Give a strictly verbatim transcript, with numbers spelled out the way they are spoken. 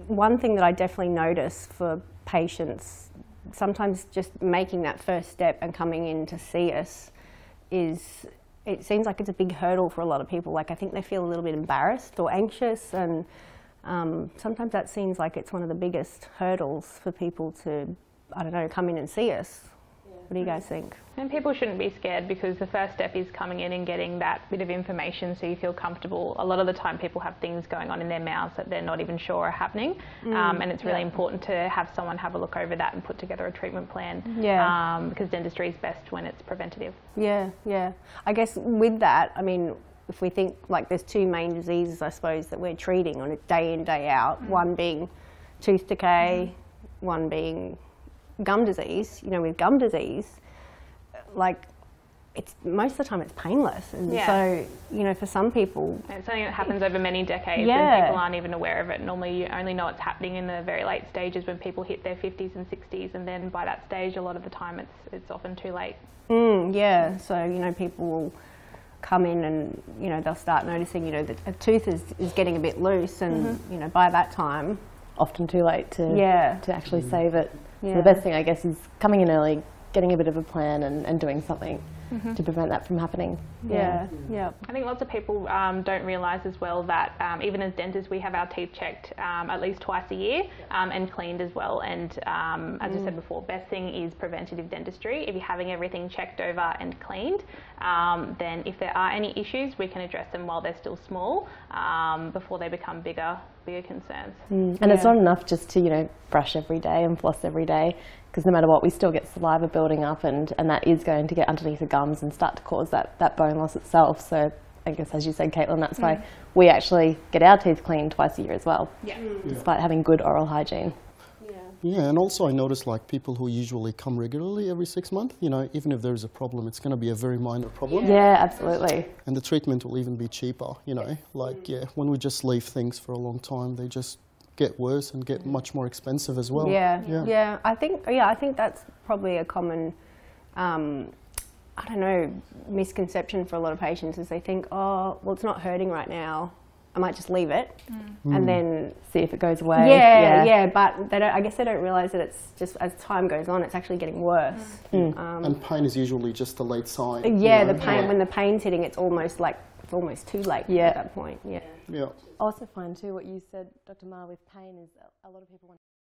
one thing that I definitely notice for patients, sometimes just making that first step and coming in to see us is, it seems like it's a big hurdle for a lot of people. Like I think they feel a little bit embarrassed or anxious, and um, sometimes that seems like it's one of the biggest hurdles for people to, I don't know, come in and see us. What do you guys think? And people shouldn't be scared, because the first step is coming in and getting that bit of information so you feel comfortable. A lot of the time people have things going on in their mouths that they're not even sure are happening, mm, um, and it's really yeah. important to have someone have a look over that and put together a treatment plan, yeah. um, because dentistry is best when it's preventative. Yeah, yeah. I guess with that, I mean, if we think like there's two main diseases, I suppose, that we're treating on a day in, day out, mm. one being tooth decay, mm. one being gum disease. You know, with gum disease, like it's most of the time it's painless, and yeah. so you know, for some people it's something that happens over many decades, yeah. and people aren't even aware of it. Normally you only know it's happening in the very late stages when people hit their fifties and sixties, and then by that stage a lot of the time it's it's often too late. Mm, yeah, so you know, people will come in and you know, they'll start noticing, you know, that a tooth is, is getting a bit loose, and mm-hmm. you know, by that time often too late to yeah. to actually mm-hmm. save it. Yeah. So the best thing, I guess, is coming in early, getting a bit of a plan and, and doing something mm-hmm. to prevent that from happening. Yeah, yeah. yeah. I think lots of people um, don't realise as well that um, even as dentists we have our teeth checked um, at least twice a year um, and cleaned as well. And um, as mm. I said before, best thing is preventative dentistry. If you're having everything checked over and cleaned, um, then if there are any issues, we can address them while they're still small um, before they become bigger. bigger concerns. Mm. And yeah. it's not enough just to, you know, brush every day and floss every day, because no matter what, we still get saliva building up, and, and that is going to get underneath the gums and start to cause that, that bone loss itself. So I guess, as you said, Caitlin, that's mm. why we actually get our teeth cleaned twice a year as well, yeah. Mm. despite yeah. having good oral hygiene. Yeah, and also I notice like people who usually come regularly every six months, you know, even if there's a problem, it's going to be a very minor problem. Yeah, yeah, absolutely. And the treatment will even be cheaper, you know, like, yeah, when we just leave things for a long time, they just get worse and get much more expensive as well. Yeah, yeah, yeah. I think, yeah, I think that's probably a common, um, I don't know, misconception for a lot of patients, is they think, oh, well, it's not hurting right now, I might just leave it mm. and then see if it goes away. Yeah, yeah, yeah, but they don't, I guess they don't realise that it's just, as time goes on, it's actually getting worse. Mm. Um, and pain is usually just a late sign. Yeah, you know? the pain, yeah. when the pain's hitting, it's almost like, it's almost too late yeah. at that point. Yeah. Yeah. I also find too what you said, Doctor Ma, with pain is a lot of people want